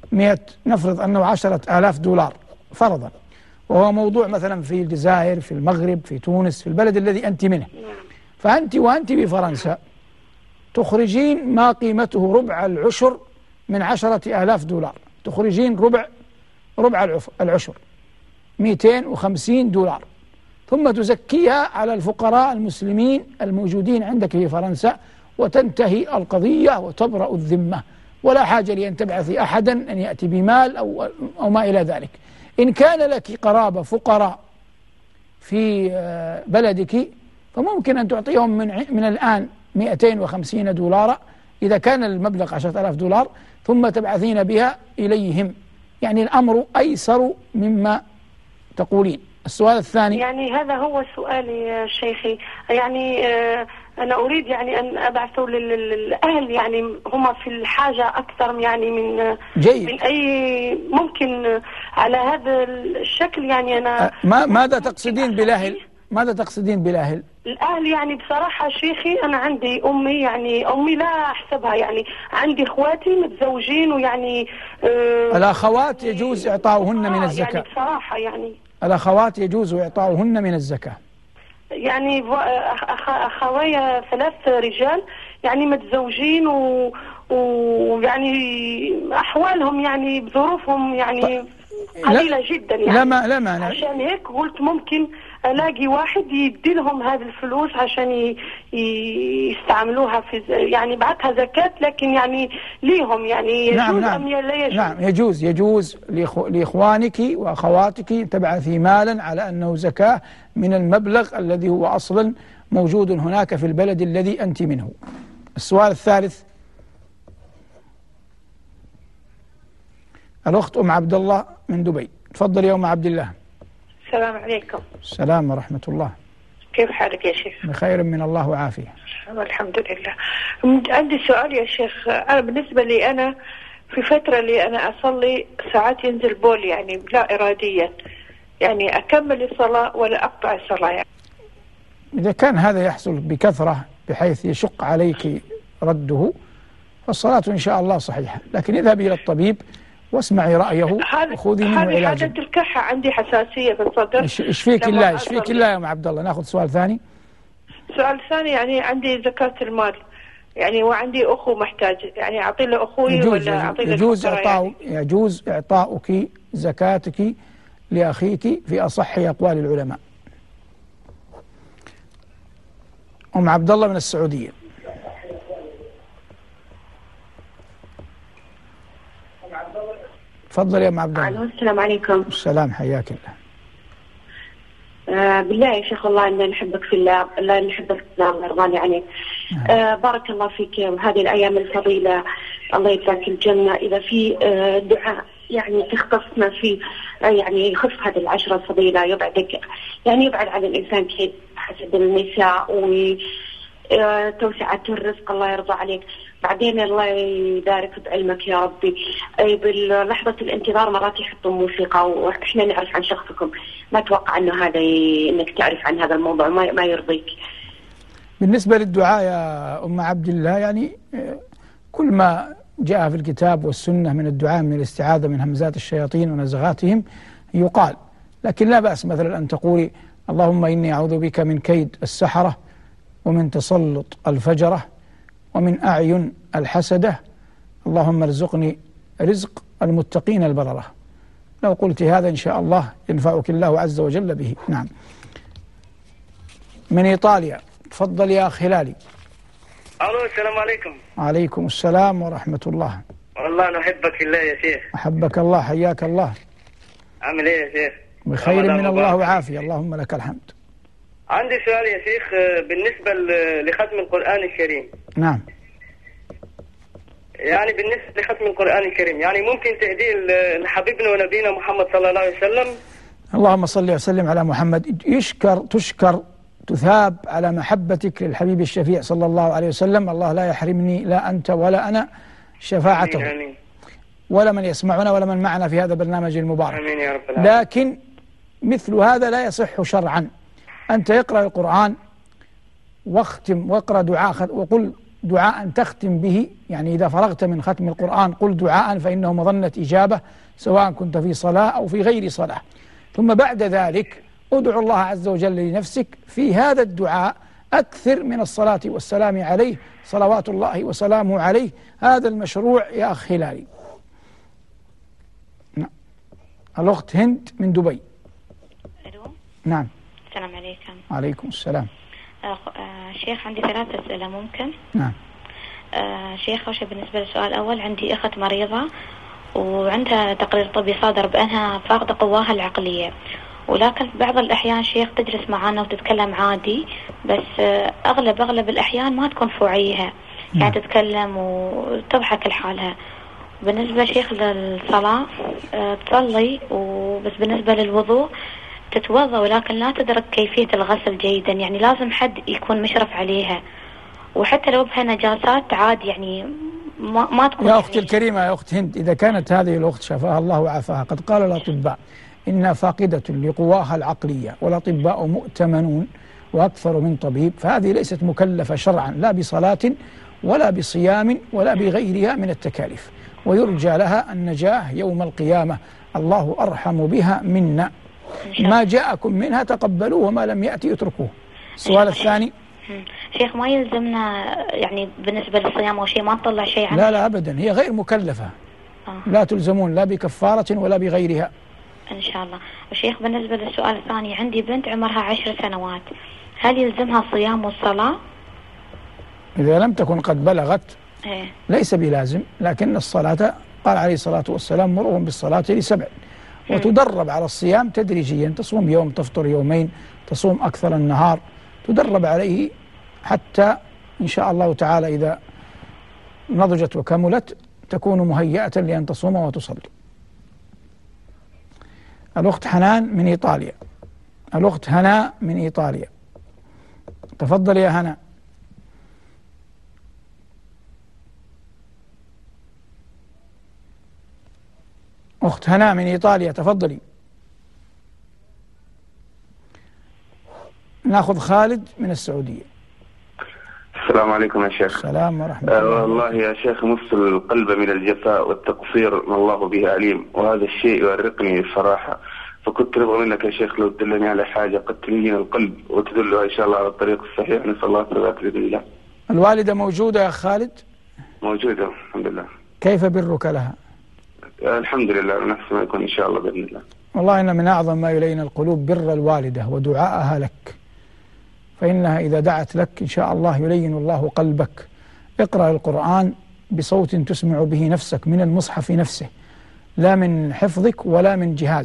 10,000 دولار فرضا، وهو موضوع مثلا في الجزائر، في المغرب، في تونس، في البلد الذي أنت منه. فأنت وأنت بفرنسا تخرجين ما قيمته ربع العشر من 10,000 دولار، تخرجين ربع العشر 250 دولار، ثم تزكيها على الفقراء المسلمين الموجودين عندك في فرنسا، وتنتهي القضية وتبرأ الذمة، ولا حاجة لأن تبعثي أحدا أن يأتي بمال أو ما إلى ذلك. إن كان لك قرابة فقراء في بلدك فممكن أن تعطيهم من الآن 250 دولار إذا كان المبلغ 10,000 دولار، ثم تبعثين بها إليهم. يعني الأمر أيسر مما تقولين. السؤال الثاني، يعني هذا هو سؤالي يا شيخي. يعني أنا أريد يعني أن أبعثه للأهل، يعني هم في الحاجة أكثر يعني من أي ممكن على هذا الشكل. يعني أنا ماذا تقصدين بالأهل؟ ماذا تقصدين بالأهل؟ الأهل يعني بصراحة شيخي أنا عندي أمي، يعني أمي لا أحسبها، يعني عندي إخواتي متزوجين، ويعني الأخوات يجوز إعطاؤهن من الزكاة. يعني بصراحة يعني الأخوات يجوز إعطاؤهن من الزكاة. يعني أخويا 3 رجال يعني متزوجين ويعني أحوالهم يعني بظروفهم يعني قليلة جدا. يعني لا مانع. عشان هيك قلت ممكن ألاقي واحد يدي لهم هذه الفلوس عشان يستعملوها في يعني بعتها زكاة، لكن يعني ليهم يعني يجوز. نعم. أم لا يجوز؟ نعم يجوز لإخوانك وأخواتك تبعثي مالا على أنه زكاة من المبلغ الذي هو أصلا موجود هناك في البلد الذي أنت منه. السؤال الثالث، الأخت أم عبد الله من دبي، تفضل يا أم عبد الله. السلام عليكم. السلام ورحمة الله. كيف حالك يا شيخ؟ بخير من الله وعافية. الحمد لله. عندي سؤال يا شيخ. أنا بالنسبة لي أنا في فترة اللي أنا أصلي ساعات ينزل بول يعني لا إراديا، يعني أكمل الصلاة ولا أقطع الصلاة يعني. إذا كان هذا يحصل بكثرة بحيث يشق عليك رده فالصلاة إن شاء الله صحيحة، لكن اذهبي إلى الطبيب واسمعي رأيه وخذي منه علاجا. هذه حاجة الكحة، عندي حساسية في الصدر. اشفيك الله، اشفيك الله يا أم عبد الله. ناخذ سؤال ثاني. سؤال ثاني، يعني عندي زكاة المال يعني، وعندي أخو محتاج، يعني أعطي له أخوي ولا أعطي له؟ يجوز إعطاؤك زكاتك لأخيك في أصح أقوال العلماء. أم عبد الله من السعودية. تفضل يا ام عبد الله. السلام عليكم. السلام، حياك الله. بالله يا شيخ والله إني نحبك في الله، الله نحبك في الله، الله يرضى عليك. بارك الله فيك هذه الأيام الفضيلة، الله يجزاك الجنة. إذا في دعاء يعني تختصنا فيه، يعني يخص هذه العشرة الفضيلة، يبعدك يعني يبعد عن الإنسان كيف حسد النساء وتوسعة الرزق، الله يرضى عليك. بعدين الله يبارك بعلمك يا ربي. بلحظة الانتظار مرات يحطوا موسيقى، وإحنا نعرف عن شخصكم، ما أتوقع أنه هذا إنك تعرف عن هذا الموضوع ما يرضيك. بالنسبة للدعاء يا أم عبد الله، يعني كل ما جاء في الكتاب والسنة من الدعاء من الاستعاذة من همزات الشياطين ونزغاتهم يقال، لكن لا بأس مثلا أن تقولي اللهم إني أعوذ بك من كيد السحرة ومن تسلط الفجرة ومن أعين الحسدة، اللهم ارزقني رزق المتقين البررة. لو قلت هذا إن شاء الله ينفعك الله عز وجل به. نعم. من إيطاليا، تفضل يا أخ هلالي. الو، السلام عليكم. عليكم السلام ورحمة الله. والله نحبك في الله يا شيخ. أحبك الله، حياك الله. عامل ايه يا شيخ؟ بخير من الله وعافية، اللهم لك الحمد. عندي سؤال يا شيخ بالنسبة لختم القرآن الكريم. نعم. يعني بالنسبة لختم القرآن الكريم، يعني ممكن تهديه لحبيبنا ونبينا محمد صلى الله عليه وسلم؟ اللهم صل وسلم على محمد. تشكر تثاب على محبتك للحبيب الشفيع صلى الله عليه وسلم. الله لا يحرمني لا أنت ولا أنا شفاعته. آمين. ولا من يسمعنا ولا من معنا في هذا البرنامج المبارك. آمين يا رب العالمين. لكن مثل هذا لا يصح شرعا. أنت اقرأ القرآن واقرأ دعاء وقل دعاء تختم به، يعني إذا فرغت من ختم القرآن قل دعاء فإنه مظنة إجابة سواء كنت في صلاة أو في غير صلاة. ثم بعد ذلك ادعو الله عز وجل لنفسك في هذا الدعاء أكثر من الصلاة والسلام عليه صلوات الله وسلامه عليه. هذا المشروع يا أخ هلالي. نعم. الأخت هند من دبي. ألو. نعم. السلام عليكم. عليكم السلام. شيخ عندي 3 أسئلة ممكن؟ نعم. شيخ أول شيء بالنسبة للسؤال الأول، عندي أخت مريضة وعندها تقرير طبي صادر بأنها فاقدة قواها العقلية، ولكن بعض الأحيان شيخ تجلس معنا وتتكلم عادي، بس أغلب الأحيان ما تكون في وعيها، يعني تتكلم وتضحك لحالها. بالنسبة شيخ للصلاة تصلي وبس، بالنسبة للوضوء تتوضأ ولكن لا تدرك كيفية الغسل جيدا، يعني لازم حد يكون مشرف عليها، وحتى لو بها نجاسات عادي يعني ما تكون. يا أختي الكريمة، يا أخت هند، إذا كانت هذه الأخت شفاها الله وعافاها قد قال الأطباء إنها فاقدة لقواها العقلية، والأطباء مؤتمنون وأكثر من طبيب، فهذه ليست مكلفة شرعا لا بصلاة ولا بصيام ولا بغيرها من التكاليف، ويرجى لها النجاة يوم القيامة. الله أرحم بها منا. ما جاءكم منها تقبلوه وما لم يأتي اتركوه. السؤال الثاني. شيخ ما يلزمنا يعني بالنسبة للصيام أو شيء، ما نطلع شيء عنه؟ لا أبدا، هي غير مكلفة. لا تلزمون لا بكفارة ولا بغيرها إن شاء الله. وشيخ بالنسبة للسؤال الثاني، عندي بنت عمرها 10 سنوات، هل يلزمها الصيام والصلاة؟ إذا لم تكن قد بلغت ليس بلازم، لكن الصلاة قال عليه الصلاة والسلام مرهم بالصلاة ل7، وتدرب على الصيام تدريجيا، تصوم يوم تفطر يومين، تصوم أكثر النهار، تدرب عليه حتى إن شاء الله تعالى إذا نضجت وكملت تكون مهيئة لأن تصوم وتصلي. الأخت حنان من إيطاليا. الأخت هناء من إيطاليا، تفضل يا هناء. أخت هناء من إيطاليا تفضلي. نأخذ خالد من السعودية. السلام عليكم يا شيخ. السلام ورحمة الله. والله يا شيخ مفصل القلب من الجفاء والتقصير ما الله به عليم، وهذا الشيء يؤرقني صراحة، فكنت أبغى منك يا شيخ لو تدلني على حاجة قد تلين القلب وتدلها إن شاء الله على الطريق الصحيح. نسأل الله الثبات بإذن الله. الوالدة موجودة يا خالد؟ موجودة الحمد لله. كيف برك لها؟ الحمد لله، نفس ما يكون إن شاء الله بإذن الله. والله إن من أعظم ما يلين القلوب بر الوالدة ودعاءها لك، فإنها إذا دعت لك إن شاء الله يلين الله قلبك. اقرأ القرآن بصوت تسمع به نفسك من المصحف نفسه، لا من حفظك ولا من جهاز،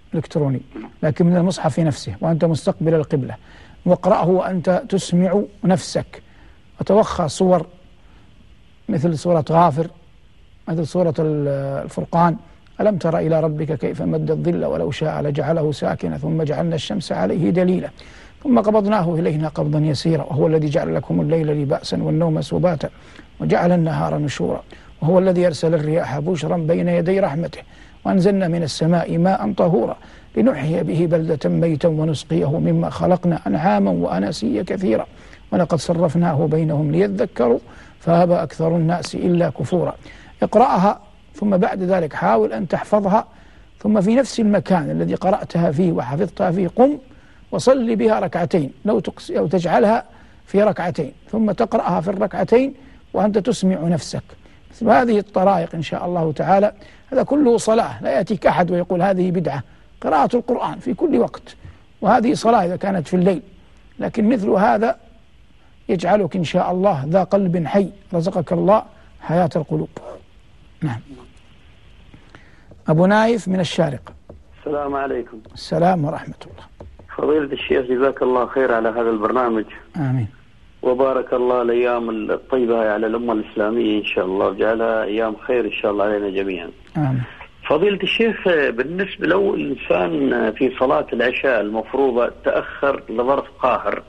إلكتروني، لكن من المصحف نفسه وأنت مستقبل القبلة، واقرأه وأنت تسمع نفسك، وتوخى صور مثل سورة غافر، مثل سورة الفرقان، ألم تر إلى ربك كيف مد الظل ولو شاء لجعله ساكنا ثم جعلنا الشمس عليه دليلا ثم قبضناه إلينا قبضا يسيرا وهو الذي جعل لكم الليل لباسا والنوم سباتا وجعل النهار نشورا وهو الذي أرسل الرياح بشرا بين يدي رحمته وأنزلنا من السماء ماء طهورا لنحيي به بلدة ميتا ونسقيه مما خلقنا أنعاما وأناسيا كثيرا ولقد صرفناه بينهم ليذكروا فأبى أكثر الناس إلا كفورا. اقرأها ثم بعد ذلك حاول أن تحفظها، ثم في نفس المكان الذي قرأتها فيه وحفظتها فيه قم وصلي بها ركعتين، لو تجعلها في ركعتين ثم تقرأها في الركعتين وأنت تسمع نفسك. مثل هذه الطرائق إن شاء الله تعالى، هذا كله صلاة، لا يأتيك أحد ويقول هذه بدعة. قراءة القرآن في كل وقت، وهذه صلاة إذا كانت في الليل، لكن مثل هذا يجعلك إن شاء الله ذا قلب حي، رزقك الله حياة القلوب. نعم. أبو نايف من الشارقة. السلام عليكم. السلام ورحمة الله. فضيلة الشيخ جزاك الله خير على هذا البرنامج. آمين. وبارك الله الأيام الطيبة على الأمة الإسلامية إن شاء الله، وجعلها أيام خير إن شاء الله علينا جميعا. آمين. فضيلة الشيخ، بالنسبة لو الإنسان في صلاة العشاء المفروضة تأخر لظرف قاهر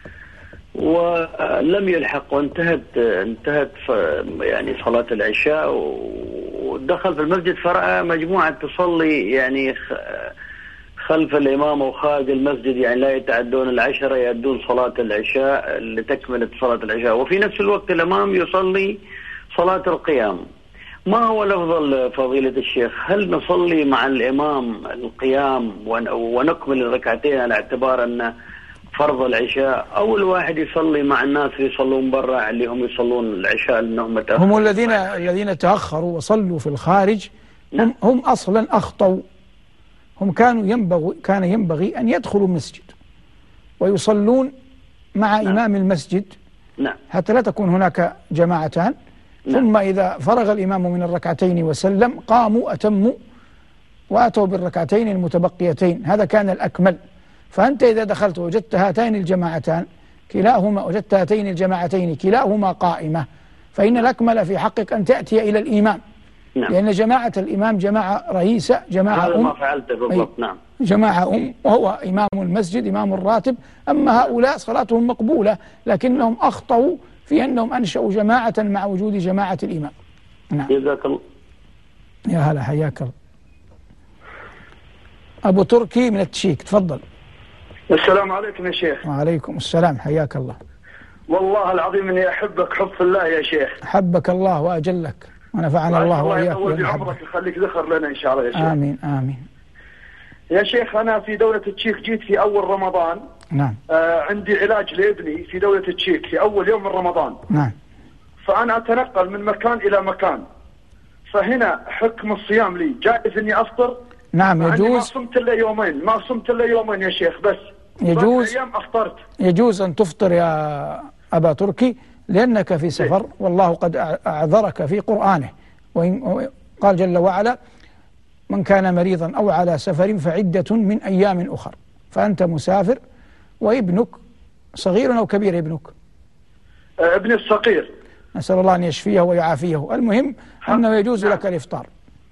ولم يلحق وانتهت يعني صلاة العشاء ودخل في المسجد فرأى مجموعة تصلي يعني خلف الإمام أو خارج المسجد، يعني لا يتعدون العشرة، يؤدون صلاة العشاء لتكملة صلاة العشاء، وفي نفس الوقت الإمام يصلي صلاة القيام. ما هو الأفضل فضيلة الشيخ؟ هل نصلي مع الإمام القيام ونكمل الركعتين على اعتبار أن فرض العشاء، أو الواحد يصلي مع الناس يصلون برا اللي هم يصلون العشاء لأنهم متأخرون؟ هم الذين تأخروا وصلوا في الخارج هم أصلا أخطوا. هم كان ينبغي أن يدخلوا المسجد ويصلون مع إمام المسجد حتى لا تكون هناك جماعتان، ثم إذا فرغ الإمام من الركعتين وسلم قاموا أتموا وأتوا بالركعتين المتبقيتين، هذا كان الأكمل. فأنت إذا دخلت وجدت هاتين الجماعتين كلاهما قائمة، فإن الأكمل في حقك أن تأتي إلى الإمام. لأن جماعة الإمام جماعة رئيسة، جماعة هذا ما فعلته بالضبط. نعم. جماعة وهو إمام المسجد إمام الراتب. أما هؤلاء صلاتهم مقبولة، لكنهم أخطأوا في أنهم أنشأوا جماعة مع وجود جماعة الإمام. نعم. جزاك الله. يا هلا، حياك الله. أبو تركي من التشيك، تفضل. السلام عليكم يا شيخ. وعليكم السلام، حياك الله. والله العظيم اني احبك حب في الله يا شيخ. حبك الله واجلك ونفعنا الله واياك. الله يطول عمرك ويخليك ذخر لنا ان شاء الله يا شيخ. امين امين. يا شيخ انا في دولة التشيك جيت في اول رمضان. نعم. عندي علاج لابني في دولة التشيك في اول يوم من رمضان. نعم. فانا اتنقل من مكان الى مكان، فهنا حكم الصيام لي جائز اني افطر؟ نعم يجوز. ما صمت الا يومين يا شيخ بس. يجوز. ايام افطرت. يجوز ان تفطر يا ابا تركي لانك في سفر، والله قد اعذرك في قرآنه، قال جل وعلا: من كان مريضا او على سفر فعدة من ايام اخر. فانت مسافر وابنك صغير او كبير؟ ابنك ابني الصغير. نسأل الله ان يشفيه ويعافيه. المهم انه يجوز لك الافطار.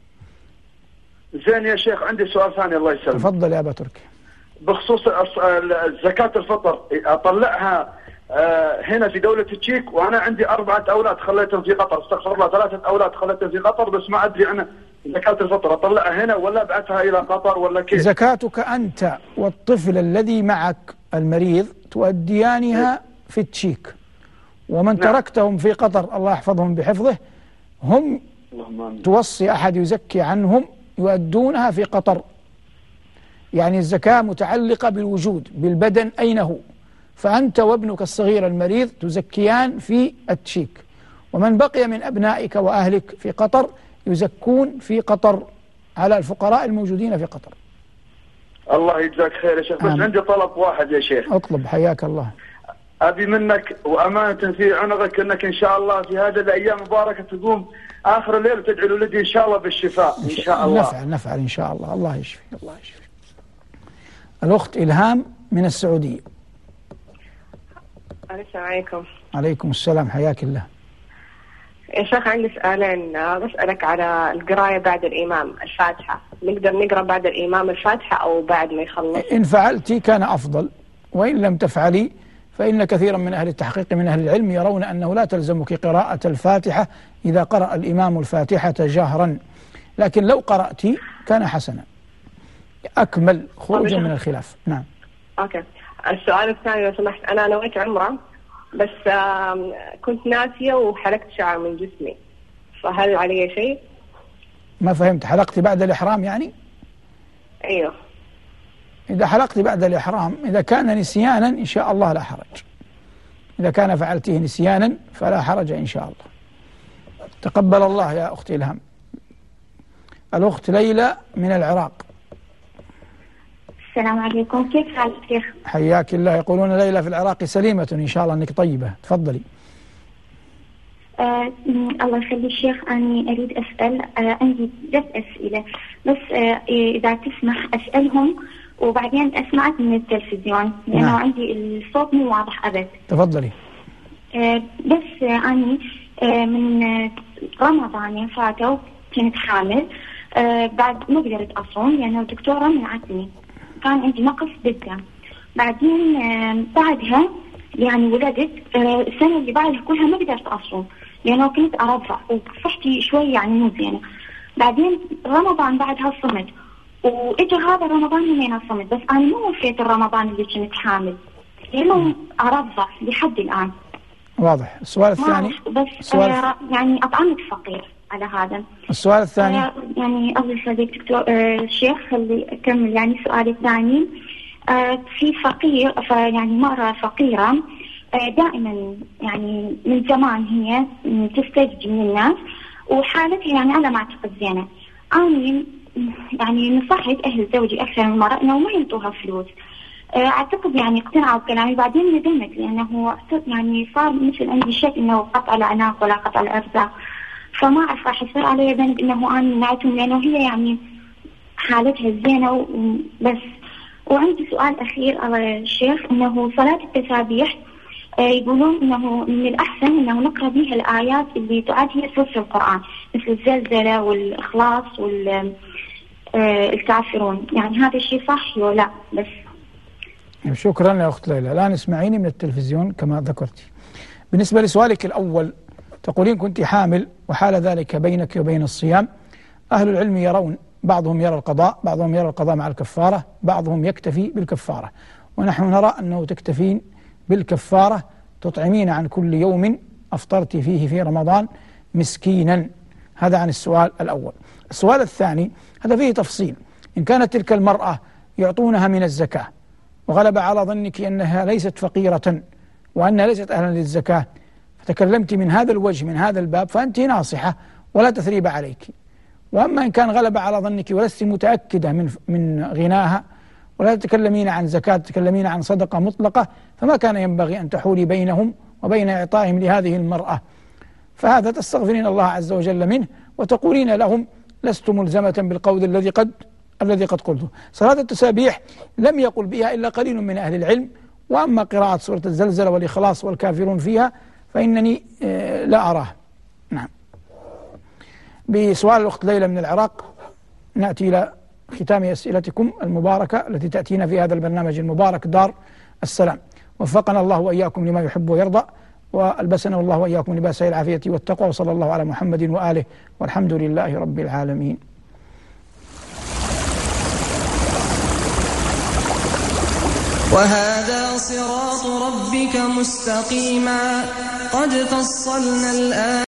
زين يا شيخ، عندي سؤال ثاني الله يسلمك. تفضل يا ابا تركي. بخصوص زكاة الفطر اطلعها هنا في دولة التشيك، وانا عندي 4 أولاد خليتهم في قطر، استغفر الله 3 أولاد خليتهم في قطر، بس ما ادري انا زكاة الفطر اطلعها هنا ولا ابعثها الى قطر ولا كيف؟ زكاتك انت والطفل الذي معك المريض تؤديانها في التشيك، ومن تركتهم في قطر الله يحفظهم بحفظه هم توصي احد يزكي عنهم يؤدونها في قطر. يعني الزكاة متعلقة بالوجود بالبدن أين هو، فأنت وابنك الصغير المريض تزكيان في التشيك، ومن بقي من أبنائك وأهلك في قطر يزكون في قطر على الفقراء الموجودين في قطر. الله يجزاك خير يا شيخ. بس عندي طلب واحد يا شيخ. اطلب، حياك الله. أبي منك وأمانة في عنقك أنك إن شاء الله في هذه الأيام المباركة تقوم آخر الليل وتدعي لولدي إن شاء الله بالشفاء إن شاء الله. نفعل إن شاء الله. الله يشفي الله يشفي. الأخت إلهام من السعودية. السلام عليكم. عليكم السلام، حياك الله. يا شيخ عندي سؤالين، بسألك على القراية بعد الإمام الفاتحة، نقدر نقرأ بعد الإمام الفاتحة أو بعد ما يخلص؟ إن فعلتي كان أفضل، وإن لم تفعلي فإن كثيرا من أهل التحقيق من أهل العلم يرون أنه لا تلزمك قراءة الفاتحة إذا قرأ الإمام الفاتحة جهرا، لكن لو قرأت كان حسنا أكمل خروجا من الخلاف. نعم. أوكي. السؤال الثاني لو سمحت، أنا نويت عمرة بس كنت ناسية وحلقت شعر من جسمي، فهل علي شيء؟ ما فهمت، حلقتي بعد الإحرام يعني؟ أيوه. إذا حلقت بعد الإحرام إذا كان نسيانا إن شاء الله لا حرج، إذا كان فعلته نسيانا فلا حرج إن شاء الله. تقبل الله يا أختي إلهام. الأخت ليلى من العراق. السلام عليكم، كيف حالك شيخ؟ حياك الله. يقولون ليلى في العراق سليمة إن شاء الله أنك طيبة. تفضلي. الله يخلي الشيخ، أنا أريد أسأل، عندي 3 أسئلة بس إذا تسمح أسألهم وبعدين أسمعك من التلفزيون لأنه نعم. عندي الصوت مو واضح أبد. تفضلي. بس أنا من رمضان فاتوا كنت حامل، بعد ما قدرت أصوم لأنه الدكتورة منعتني، كان عندي نقص بالدم. بعدين بعدها يعني ولدت، السنة اللي بعدها كلها ما قدرت أصوم لأنه كنت أرضع وصحتي شوي يعني مو زينة. بعدين رمضان بعدها صمت، وإجا هذا رمضان يومين صمت، بس أنا مو وفيت الرمضان اللي كنت حامل لأنه أرضع لحد الآن. واضح. السؤال الثاني بس يعني أطعمت فقير على هذا. السؤال الثاني يعني الله يخليك دكتور الشيخ، خلي أكمل يعني سؤالي الثاني. في فقير يعني مرة فقيرة دائما يعني من زمان هي تستجدي من الناس وحالتها يعني أنا ما أعتقد زينة. أنا يعني نصحت أهل زوجي أكثر من مرة إنه ما ينطوها فلوس، أعتقد يعني اقتنعوا بكلامي. بعدين ندمت لأنه يعني صار مثل عندي شك إنه قطع العناق ولا قطع الأرزاق، فما أعرف راح يصير علي ذنب إنه أنا منعتهم لأنه هي يعني حالتها زينة بس. وعندي سؤال أخير على الشيخ، إنه صلاة التسابيح يقولون إنه من الأحسن إنه نقرأ بها الآيات اللي تعد هي ثلث القرآن مثل الزلزلة والإخلاص والكافرون، يعني هذا الشيء صح ولا بس؟ شكرا يا أخت ليلى. الآن اسمعيني من التلفزيون كما ذكرتي. بالنسبة لسؤالك الأول، تقولين كنت حامل وحال ذلك بينك وبين الصيام. أهل العلم يرون، بعضهم يرى القضاء، بعضهم يرى القضاء مع الكفارة، بعضهم يكتفي بالكفارة، ونحن نرى أنه تكتفين بالكفارة، تطعمين عن كل يوم أفطرت فيه في رمضان مسكينا. هذا عن السؤال الأول. السؤال الثاني هذا فيه تفصيل. إن كانت تلك المرأة يعطونها من الزكاة وغلب على ظنك أنها ليست فقيرة وأنها ليست أهلا للزكاة، فتكلمت من هذا الوجه من هذا الباب، فأنت ناصحة ولا تثريب عليك. وأما إن كان غلب على ظنك ولست متأكدة من غناها ولا تتكلمين عن زكاة، تتكلمين عن صدقة مطلقة، فما كان ينبغي أن تحولي بينهم وبين إعطائهم لهذه المرأة، فهذا تستغفرين الله عز وجل منه وتقولين لهم لست ملزمة بالقول الذي قد قلته. صلاة التسابيح لم يقل بها إلا قليل من أهل العلم، وأما قراءة سورة الزلزلة والإخلاص والكافرون فيها فإنني لا أراه. نعم. بسؤال الأخت ليلى من العراق نأتي إلى ختام أسئلتكم المباركة التي تأتينا في هذا البرنامج المبارك دار السلام. وفقنا الله وإياكم لما يحب ويرضى، وألبسنا الله وإياكم لباس العافية والتقوى، وصلى الله على محمد وآله والحمد لله رب العالمين. وهذا صراط ربك مستقيما قد فصلنا الآيات